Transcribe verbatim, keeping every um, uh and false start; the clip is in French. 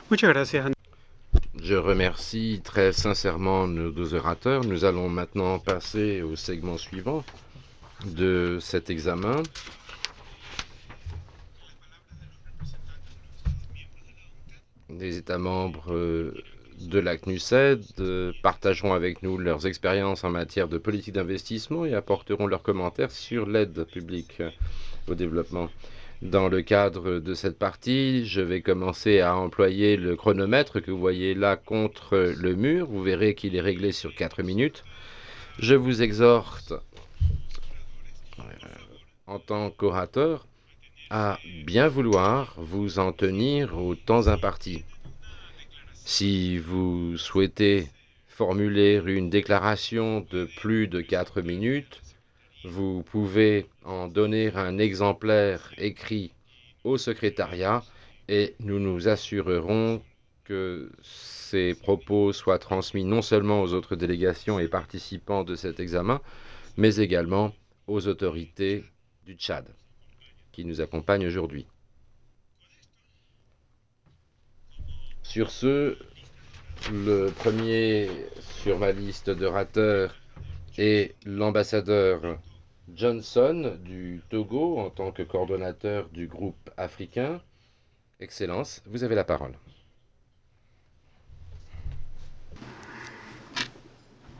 Muchas gracias. Je remercie très sincèrement nos deux orateurs. Nous allons maintenant passer au segment suivant de cet examen. Les États membres de la C N U S E D partageront avec nous leurs expériences en matière de politique d'investissement et apporteront leurs commentaires sur l'aide publique au développement. Dans le cadre de cette partie, je vais commencer à employer le chronomètre que vous voyez là contre le mur. Vous verrez qu'il est réglé sur quatre minutes. Je vous exhorte, euh, en tant qu'orateur, à bien vouloir vous en tenir au temps imparti. Si vous souhaitez formuler une déclaration de plus de quatre minutes, vous pouvez en donner un exemplaire écrit au secrétariat et nous nous assurerons que ces propos soient transmis non seulement aux autres délégations et participants de cet examen, mais également aux autorités du Tchad qui nous accompagnent aujourd'hui. Sur ce, le premier sur ma liste d'orateurs est l'ambassadeur Johnson du Togo en tant que coordonnateur du groupe africain. Excellence, vous avez la parole.